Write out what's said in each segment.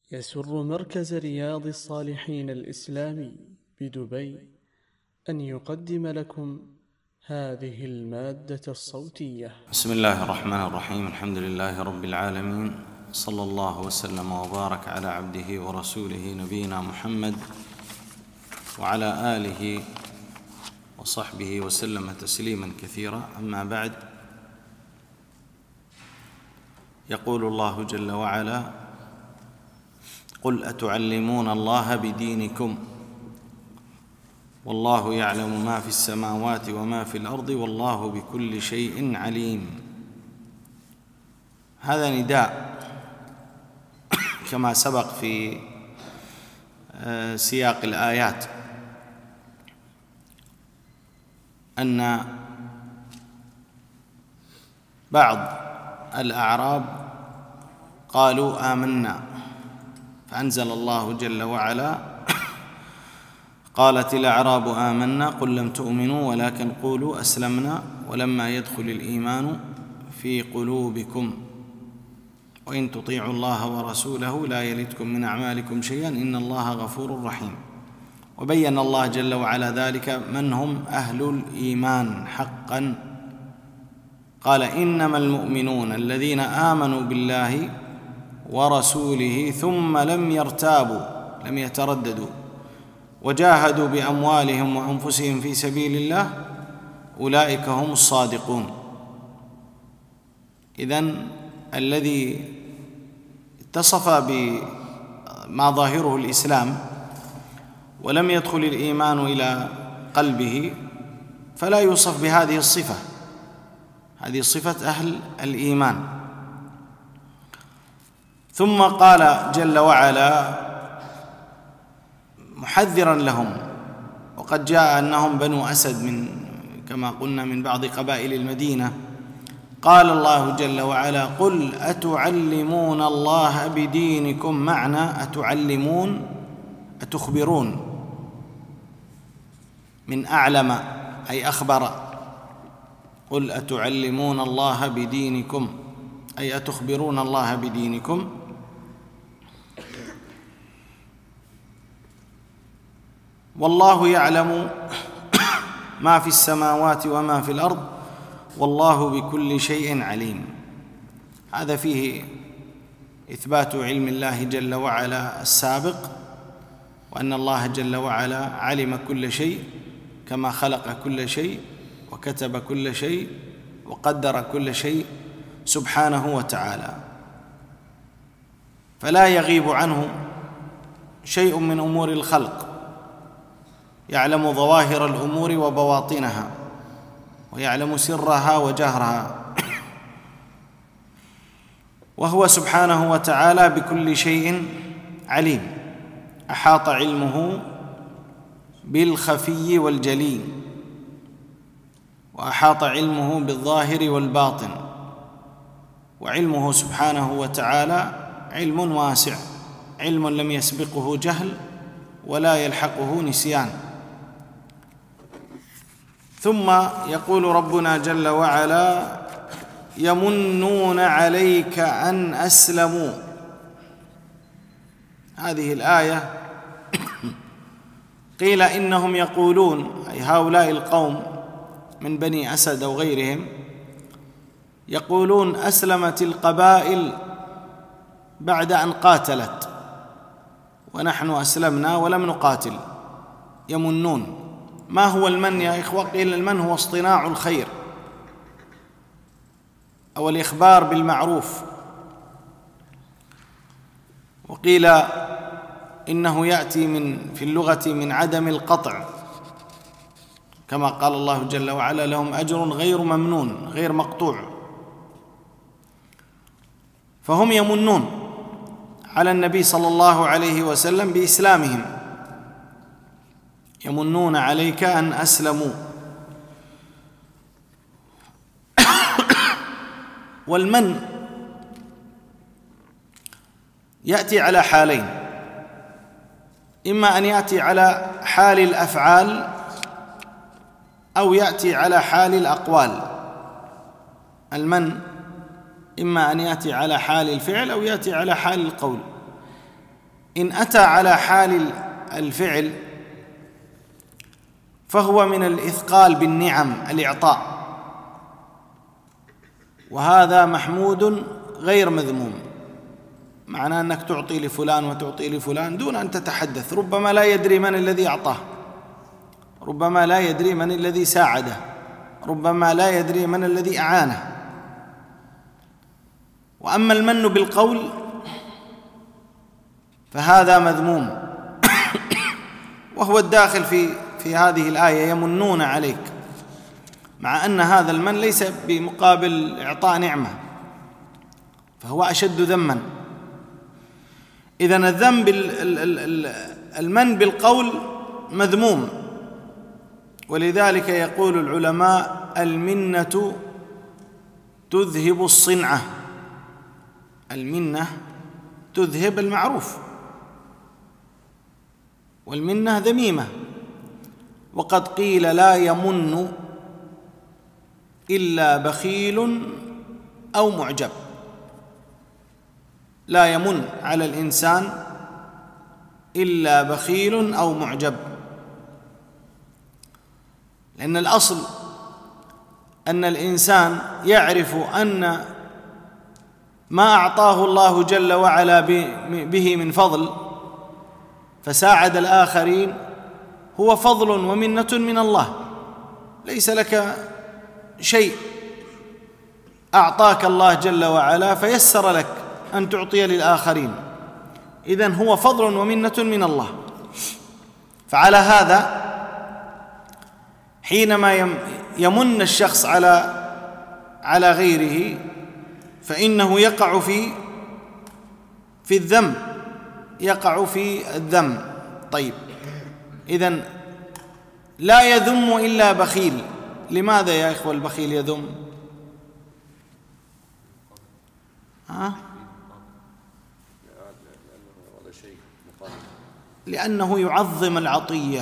يسر مركز رياض الصالحين الإسلامي بدبي أن يقدم لكم هذه المادة الصوتية. بسم الله الرحمن الرحيم. الحمد لله رب العالمين، صلى الله وسلم وبارك على عبده ورسوله نبينا محمد وعلى آله وصحبه وسلم تسليما كثيرا. أما بعد، يقول الله جل وعلا: قل أتعلمون الله بدينكم والله يعلم ما في السماوات وما في الأرض والله بكل شيء عليم. هذا نداء كما سبق في سياق الآيات، أن بعض الأعراب قالوا آمنا، فأنزل الله جل وعلا: قالت الأعراب آمنا قل لم تؤمنوا ولكن قولوا أسلمنا ولما يدخل الإيمان في قلوبكم وإن تطيعوا الله ورسوله لا يلتكم من أعمالكم شيئا إن الله غفور رحيم. وبين الله جل وعلا ذلك من هم أهل الإيمان حقا. قال: إنما المؤمنون الذين آمنوا بالله ورسوله ثم لم يرتابوا، لم يترددوا، وجاهدوا بأموالهم وأنفسهم في سبيل الله أولئك هم الصادقون. إذن الذي اتصف بما ظاهره الإسلام ولم يدخل الإيمان إلى قلبه فلا يوصف بهذه الصفة، هذه صفة أهل الإيمان. ثم قال جل وعلا محذرا لهم، وقد جاء أنهم بنو أسد كما قلنا من بعض قبائل المدينة. قال الله جل وعلا: قل أتعلمون الله بدينكم. معنى أتعلمون أتخبرون، من أعلم أي أخبر. قل أتعلمون الله بدينكم أي أتخبرون الله بدينكم. والله يعلم ما في السماوات وما في الأرض والله بكل شيء عليم. هذا فيه إثبات علم الله جل وعلا السابق، وأن الله جل وعلا علم كل شيء كما خلق كل شيء وكتب كل شيء وقدر كل شيء سبحانه وتعالى، فلا يغيب عنه شيء من أمور الخلق. يعلم ظواهر الأمور وبواطنها ويعلم سرها وجهرها، وهو سبحانه وتعالى بكل شيء عليم. أحاط علمه بالخفي والجلي، وأحاط علمه بالظاهر والباطن، وعلمه سبحانه وتعالى علم واسع، علم لم يسبقه جهل ولا يلحقه نسيان. ثم يقول ربنا جل وعلا: يمنون عليك أن أسلموا. هذه الآية قيل إنهم يقولون، أي هؤلاء القوم من بني أسد أو غيرهم، يقولون أسلمت القبائل بعد أن قاتلت ونحن أسلمنا ولم نقاتل. يمنون. ما هو المن يا إخوة؟ قيل المن هو اصطناع الخير أو الإخبار بالمعروف، وقيل إنه يأتي في اللغة من عدم القطع، كما قال الله جل وعلا: لهم أجر غير ممنون، غير مقطوع. فهم يمنون على النبي صلى الله عليه وسلم بإسلامهم، يمنون عليك أن أسلموا. والمن يأتي على حالين: إما أن يأتي على حال الأفعال أو يأتي على حال الأقوال. المن إما أن يأتي على حال الفعل أو يأتي على حال القول. إن أتى على حال الفعل فهو من الإثقال بالنعم، الإعطاء، وهذا محمود غير مذموم. معناه أنك تعطي لفلان وتعطي لفلان دون أن تتحدث، ربما لا يدري من الذي أعطاه، ربما لا يدري من الذي ساعده، ربما لا يدري من الذي أعانه. وأما المن بالقول فهذا مذموم، وهو الداخل في هذه الآية: يمنون عليك، مع أن هذا المن ليس بمقابل إعطاء نعمة، فهو أشد ذما. إذن الذنب المن بالقول مذموم، ولذلك يقول العلماء: المنة تذهب الصنعة، المنة تذهب المعروف، والمنة ذميمة. وقد قيل: لا يمن إلا بخيل أو معجب. لا يمن على الإنسان إلا بخيل أو معجب، لأن الأصل أن الإنسان يعرف أن ما أعطاه الله جل وعلا به من فضل فساعد الآخرين هو فضل ومنة من الله، ليس لك شيء أعطاك الله جل وعلا فيسر لك أن تعطي للآخرين، إذن هو فضل ومنة من الله. فعلى هذا حينما يمن الشخص على غيره فإنه يقع في الذم، يقع في الذم. طيب، إذن لا يذم إلا بخيل. لماذا يا إخوة البخيل يذم؟ لأنه يعظم العطية.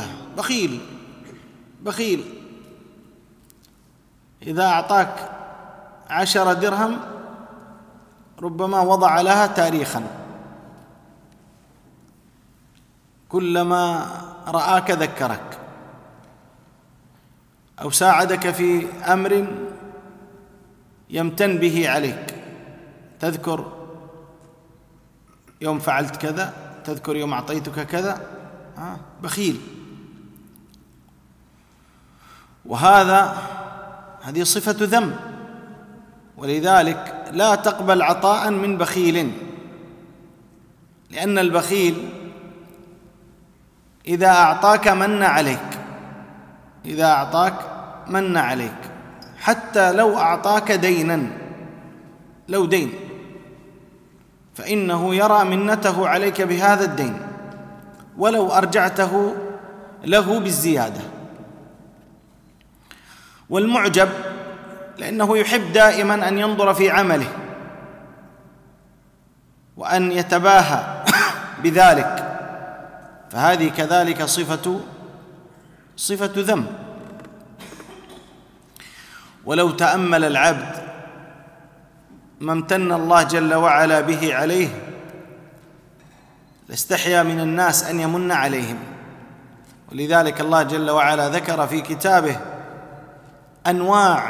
بخيل إذا أعطاك 10 درهم ربما وضع لها تاريخا، كلما رآك ذكرك، أو ساعدك في أمر يمتن به عليك، تذكر يوم فعلت كذا، تذكر يوم أعطيتك كذا. بخيل. هذه صفة ذم، ولذلك لا تقبل عطاء من بخيل، لأن البخيل إذا أعطاك من عليك، حتى لو أعطاك دينا، لو دين، فإنه يرى منته عليك بهذا الدين ولو أرجعته له بالزيادة. والمعجب لأنه يحب دائما أن ينظر في عمله وأن يتباهى بذلك، فهذه كذلك صفة ذم. ولو تأمل العبد ما امتن الله جل وعلا به عليه لاستحيا من الناس أن يمن عليهم، ولذلك الله جل وعلا ذكر في كتابه أنواع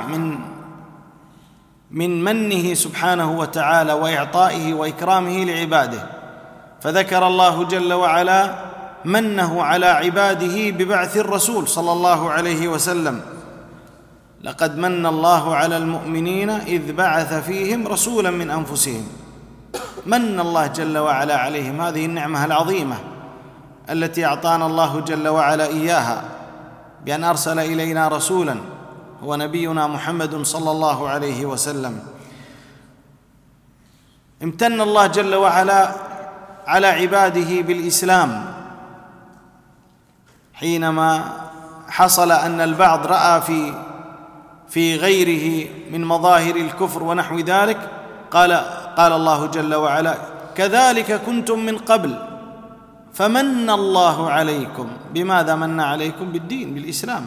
من منه سبحانه وتعالى وإعطائه وإكرامه لعباده. فذكر الله جل وعلا منه على عباده ببعث الرسول صلى الله عليه وسلم: لقد من الله على المؤمنين إذ بعث فيهم رسولا من أنفسهم. من الله جل وعلا عليهم، هذه النعمة العظيمة التي أعطانا الله جل وعلا إياها بأن أرسل إلينا رسولا هو نبينا محمد صلى الله عليه وسلم. امتن الله جل وعلا على عباده بالإسلام حينما حصل أن البعض رأى في غيره من مظاهر الكفر ونحو ذلك، قال الله جل وعلا: كذلك كنتم من قبل فمن الله عليكم. بماذا من عليكم؟ بالدين، بالإسلام.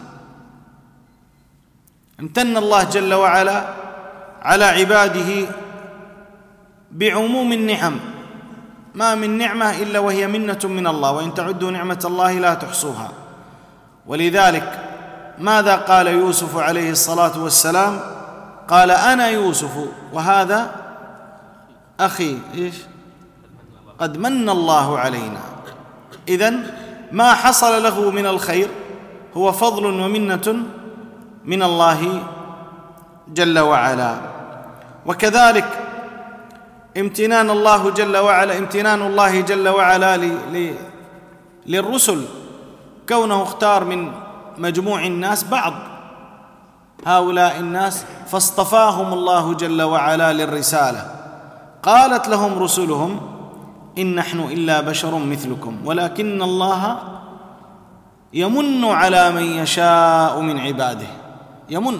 امتن الله جل وعلا على عباده بعموم النعم، ما من نعمة إلا وهي منة من الله، وإن تعدوا نعمة الله لا تحصوها. ولذلك ماذا قال يوسف عليه الصلاة والسلام؟ قال أنا يوسف وهذا أخي قد من الله علينا. إذن ما حصل له من الخير هو فضل ومنة من الله جل وعلا. وكذلك امتنان الله جل وعلا للرسل، كونه اختار من مجموع الناس بعض هؤلاء الناس فاصطفاهم الله جل وعلا للرسالة. قالت لهم رسلهم إن نحن إلا بشر مثلكم ولكن الله يمن على من يشاء من عباده. يمن،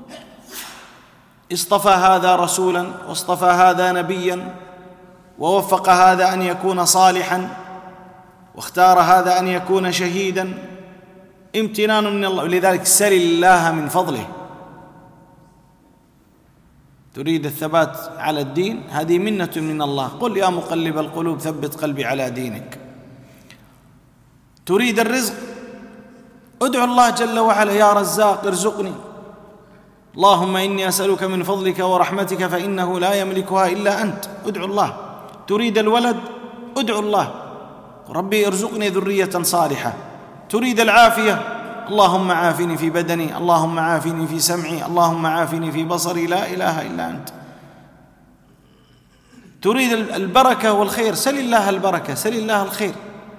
اصطفى هذا رسولا واصطفى هذا نبيا ووفق هذا أن يكون صالحا واختار هذا أن يكون شهيدا، امتنان من الله. لذلك سل الله من فضله. تريد الثبات على الدين، هذه منة من الله. قل يا مقلب القلوب ثبت قلبي على دينك. تريد الرزق، ادعو الله جل وعلا يا رزاق ارزقني، اللهم إني أسألك من فضلك ورحمتك فإنه لا يملكها إلا أنت. ادعو الله. تريد الولد، ادعو الله ربي ارزقني ذرية صالحة. تريد العافية، اللهم عافني في بدني، اللهم عافني في سمعي، اللهم عافني في بصري، لا إله إلا أنت. تريد البركة والخير، سل الله البركة، سل الله الخير.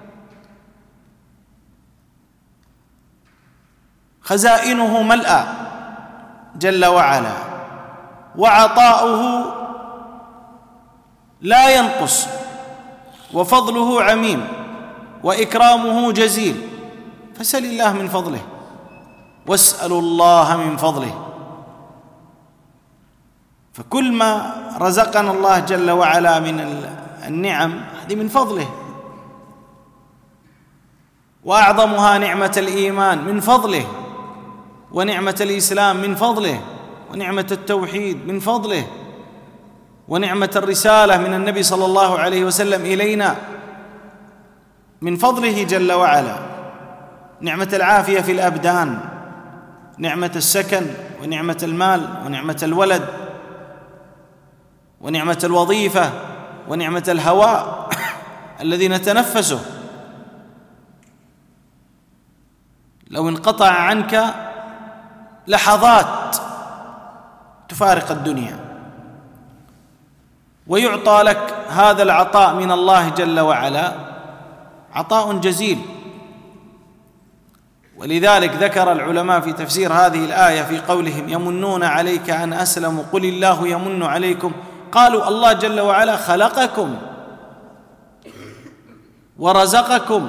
خزائنه ملأى جل وعلا، وعطاؤه لا ينقص، وفضله عميم، وإكرامه جزيل. فسل الله من فضله، واسألوا الله من فضله. فكل ما رزقنا الله جل وعلا من النعم هذه من فضله، وأعظمها نعمة الإيمان من فضله، ونعمة الإسلام من فضله، ونعمة التوحيد من فضله، ونعمة الرسالة من النبي صلى الله عليه وسلم إلينا من فضله جل وعلا. نعمة العافية في الأبدان، نعمة السكن، ونعمة المال، ونعمة الولد، ونعمة الوظيفة، ونعمة الهواء الذي نتنفسه. لو انقطع عنك لحظات تفارق الدنيا، ويعطى لك هذا العطاء من الله جل وعلا عطاء جزيل. ولذلك ذكر العلماء في تفسير هذه الآية في قولهم يمنون عليك أن أسلموا قل الله يمن عليكم، قالوا الله جل وعلا خلقكم ورزقكم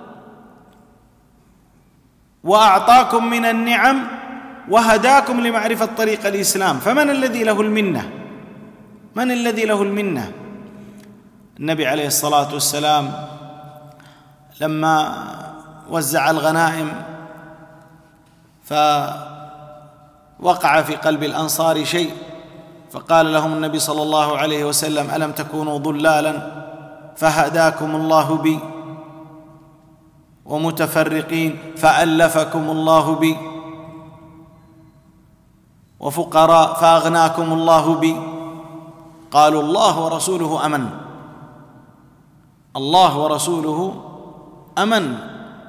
وأعطاكم من النعم وهداكم لمعرفة طريق الإسلام، فمن الذي له المنة؟ من الذي له المنة؟ النبي عليه الصلاة والسلام لما وزع الغنائم فوقع في قلب الأنصار شيء، فقال لهم النبي صلى الله عليه وسلم ألم تكونوا ضلالا فهداكم الله بي، ومتفرقين فألفكم الله بي، وفقراء فأغناكم الله بي. قالوا الله ورسوله أمن، الله ورسوله أمن.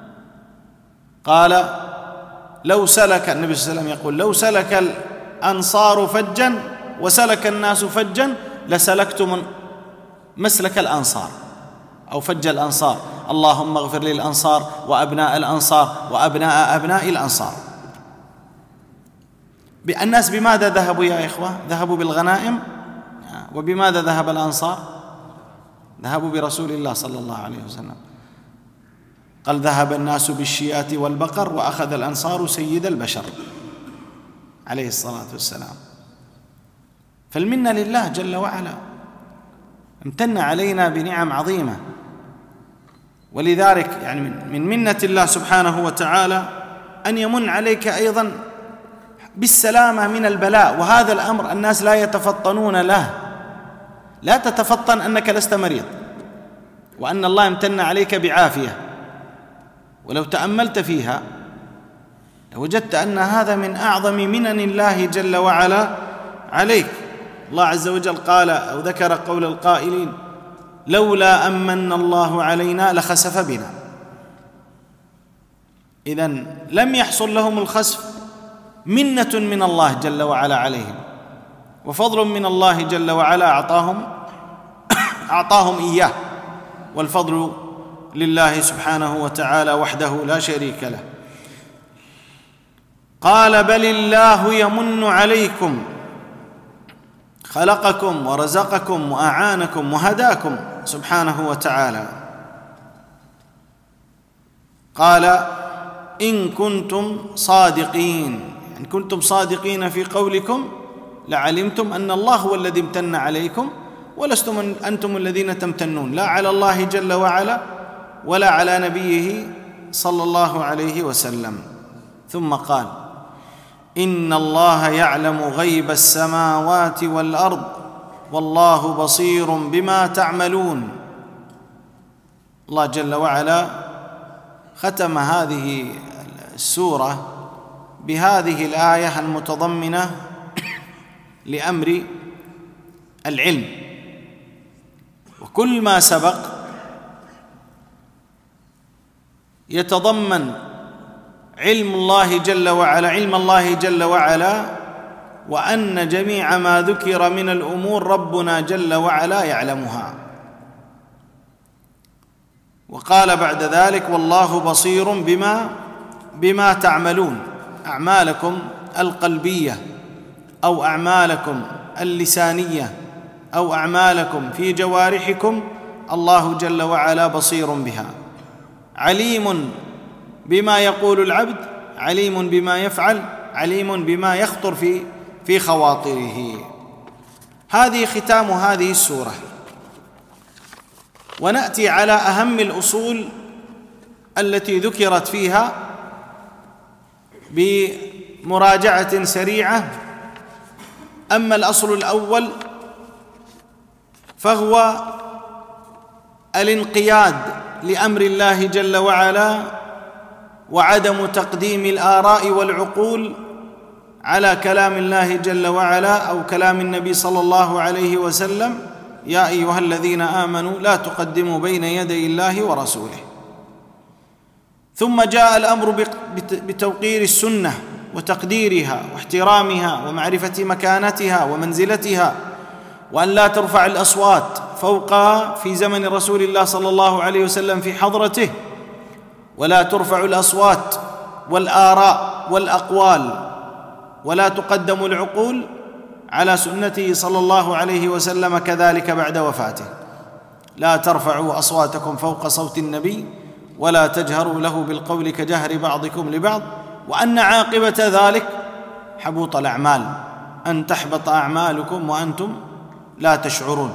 قال لو سلك، النبي صلى الله عليه وسلم يقول لو سلك الأنصار فجا وسلك الناس فجا لسلكتم مسلك الأنصار أو فج الأنصار، اللهم اغفر للأنصار وأبناء الأنصار وأبناء أبناء الأنصار. الناس بماذا ذهبوا يا إخوة؟ ذهبوا بالغنائم. وبماذا ذهب الأنصار؟ ذهبوا برسول الله صلى الله عليه وسلم. قال ذهب الناس بالشيات والبقر وأخذ الأنصار سيد البشر عليه الصلاة والسلام. فالمنة لله جل وعلا، امتن علينا بنعم عظيمة. ولذلك يعني من منة الله سبحانه وتعالى أن يمن عليك أيضا بالسلامة من البلاء. وهذا الأمر الناس لا يتفطنون له. لا تتفطن أنك لست مريض، وأن الله امتن عليك بعافية. ولو تأملت فيها لوجدت أن هذا من أعظم منن الله جل وعلا عليك. الله عز وجل قال أو ذكر قول القائلين: لولا أمن الله علينا لخسف بنا. إذن لم يحصل لهم الخسف، منة من الله جل وعلا عليهم، وفضل من الله جل وعلا أعطاهم إياه، والفضل لله سبحانه وتعالى وحده لا شريك له. قال: بل الله يمن عليكم خلقكم ورزقكم وأعانكم وهداكم سبحانه وتعالى. قال: إن كنتم صادقين، إن كنتم صادقين في قولكم لعلمتم أن الله هو الذي امتن عليكم، ولستم أنتم الذين تمتنون لا على الله جل وعلا ولا على نبيه صلى الله عليه وسلم. ثم قال: إن الله يعلم غيب السماوات والأرض والله بصير بما تعملون. الله جل وعلا ختم هذه السورة بهذه الآية المتضمنة لأمر العلم، وكل ما سبق يتضمن علم الله جل وعلا، وأن جميع ما ذكر من الأمور ربنا جل وعلا يعلمها. وقال بعد ذلك: والله بصير بما تعملون، أعمالكم القلبية أو أعمالكم اللسانية أو أعمالكم في جوارحكم، الله جل وعلا بصير بها، عليم بما يقول العبد، عليم بما يفعل، عليم بما يخطر في خواطره. هذه ختام هذه السورة. ونأتي على أهم الأصول التي ذكرت فيها بمراجعة سريعة. أما الأصل الأول فهو الانقياد لأمر الله جل وعلا، وعدم تقديم الآراء والعقول على كلام الله جل وعلا أو كلام النبي صلى الله عليه وسلم: يا أيها الذين آمنوا لا تقدموا بين يدي الله ورسوله. ثم جاء الأمر بتوقير السنة وتقديرها واحترامها ومعرفة مكانتها ومنزلتها، وأن لا ترفع الأصوات فوقها في زمن رسول الله صلى الله عليه وسلم في حضرته، ولا ترفع الأصوات والآراء والأقوال، ولا تقدم العقول على سنته صلى الله عليه وسلم كذلك بعد وفاته. لا ترفعوا أصواتكم فوق صوت النبي ولا تجهروا له بالقول كجهر بعضكم لبعض، وأن عاقبة ذلك حبوط الأعمال، أن تحبط أعمالكم وأنتم لا تشعرون.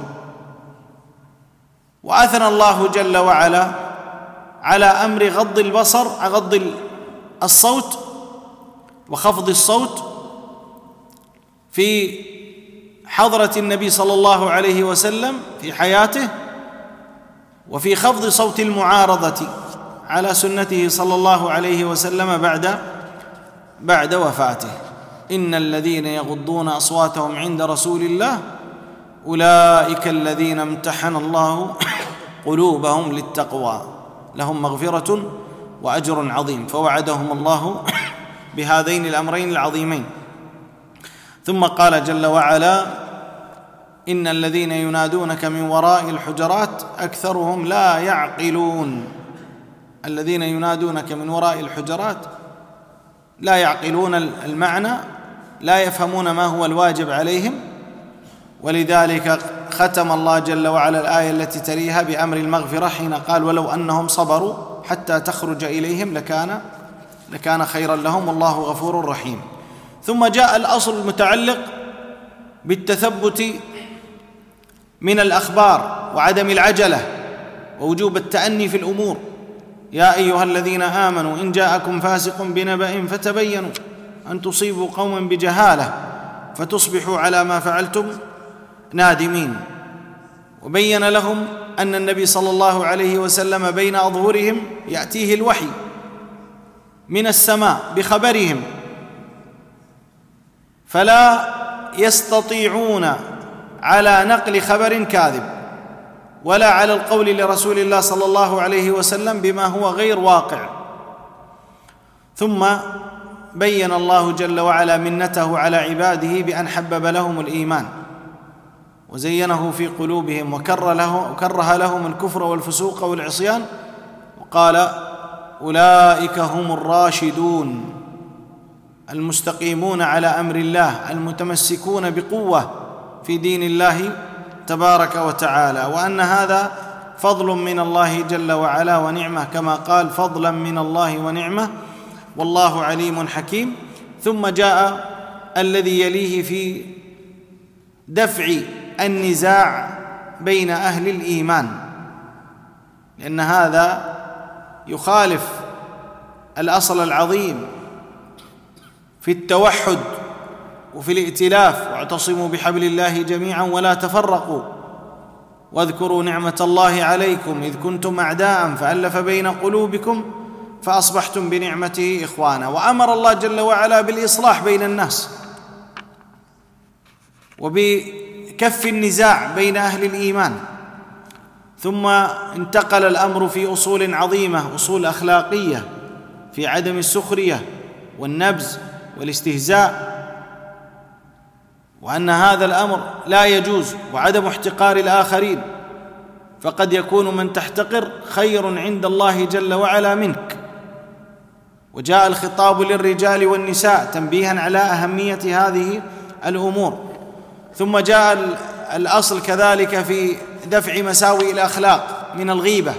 وأثنى الله جل وعلا على أمر غض البصر، غض الصوت وخفض الصوت في حضرة النبي صلى الله عليه وسلم في حياته، وفي خفض صوت المعارضة على سنته صلى الله عليه وسلم بعد وفاته. إن الذين يغضون أصواتهم عند رسول الله أولئك الذين امتحن الله قلوبهم للتقوى لهم مغفرة وأجر عظيم، فوعدهم الله بهذين الأمرين العظيمين. ثم قال جل وعلا: إن الذين ينادونك من وراء الحجرات أكثرهم لا يعقلون. الذين ينادونك من وراء الحجرات لا يعقلون المعنى، لا يفهمون ما هو الواجب عليهم. ولذلك ختم الله جل وعلا الآية التي تليها بأمر المغفرة حين قال: ولو أنهم صبروا حتى تخرج إليهم لكان خيرا لهم والله غفور رحيم. ثم جاء الأصل المتعلق بالتثبت من الأخبار وعدم العجلة ووجوب التأني في الأمور. يا أيها الذين آمنوا إن جاءكم فاسق بنبأ فتبينوا أن تصيبوا قوما بجهالة فتصبحوا على ما فعلتم نادمين. وبين لهم أن النبي صلى الله عليه وسلم بين أظهرهم يأتيه الوحي من السماء بخبرهم، فلا يستطيعون على نقل خبر كاذب ولا على القول لرسول الله صلى الله عليه وسلم بما هو غير واقع. ثم بين الله جل وعلا منته على عباده بأن حبب لهم الإيمان وزينه في قلوبهم وكره لهم الكفر والفسوق والعصيان، وقال: أولئك هم الراشدون المستقيمون على أمر الله المتمسكون بقوة في دين الله تبارك وتعالى، وأن هذا فضل من الله جل وعلا ونعمة، كما قال: فضلا من الله ونعمة والله عليم حكيم. ثم جاء الذي يليه في دفع النزاع بين أهل الإيمان، لأن هذا يخالف الأصل العظيم في التوحد وفي الائتلاف: واعتصموا بحبل الله جميعا ولا تفرقوا واذكروا نعمة الله عليكم إذ كنتم أعداء فألف بين قلوبكم فأصبحتم بنعمته إخوانا. وأمر الله جل وعلا بالإصلاح بين الناس وبكف النزاع بين أهل الإيمان. ثم انتقل الأمر في أصول عظيمة، أصول أخلاقية في عدم السخرية والنبذ والاستهزاء، وأن هذا الأمر لا يجوز، وعدم احتقار الآخرين، فقد يكون من تحتقر خير عند الله جل وعلا منك. وجاء الخطاب للرجال والنساء تنبيها على أهمية هذه الأمور. ثم جاء الأصل كذلك في دفع مساوئ الأخلاق من الغيبة،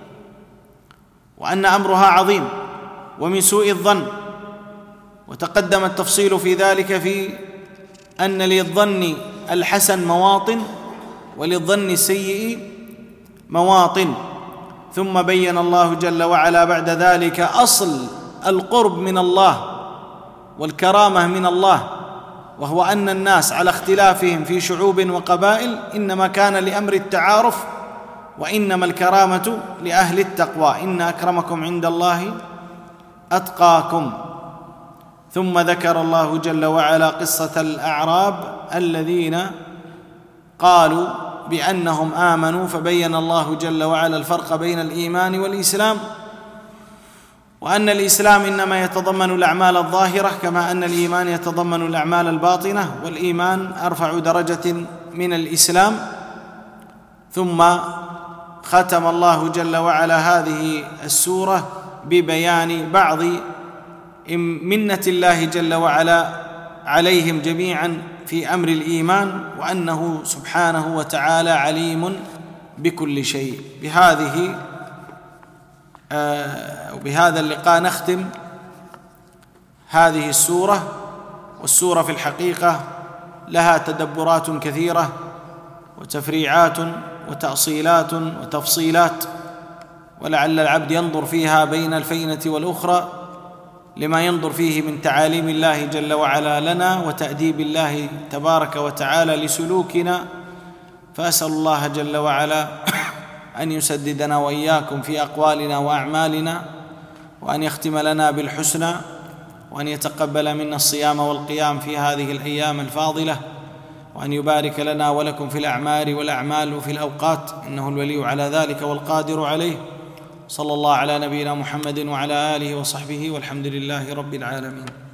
وأن أمرها عظيم، ومن سوء الظن، وتقدم التفصيل في ذلك في أن للظن الحسن مواطن وللظن السيء مواطن. ثم بين الله جل وعلا بعد ذلك أصل القرب من الله والكرامة من الله، وهو أن الناس على اختلافهم في شعوب وقبائل إنما كان لأمر التعارف، وإنما الكرامة لأهل التقوى، إن أكرمكم عند الله أتقاكم. ثم ذكر الله جل وعلا قصة الأعراب الذين قالوا بأنهم آمنوا، فبين الله جل وعلا الفرق بين الإيمان والإسلام، وأن الإسلام إنما يتضمن الأعمال الظاهرة كما أن الإيمان يتضمن الأعمال الباطنة، والإيمان أرفع درجة من الإسلام. ثم ختم الله جل وعلا هذه السورة ببيان بعض منة الله جل وعلا عليهم جميعا في أمر الإيمان، وأنه سبحانه وتعالى عليم بكل شيء. وبهذا اللقاء نختم هذه السورة. والسورة في الحقيقة لها تدبرات كثيرة وتفريعات وتأصيلات وتفصيلات، ولعل العبد ينظر فيها بين الفينة والأخرى لما ينظر فيه من تعاليم الله جل وعلا لنا وتأديب الله تبارك وتعالى لسلوكنا. فأسأل الله جل وعلا أن يسددنا وإياكم في أقوالنا وأعمالنا، وأن يختم لنا بالحسنى، وأن يتقبل منا الصيام والقيام في هذه الأيام الفاضلة، وأن يبارك لنا ولكم في الأعمار والأعمال وفي الأوقات، إنه الولي على ذلك والقادر عليه. صلى الله على نبينا محمد وعلى آله وصحبه، والحمد لله رب العالمين.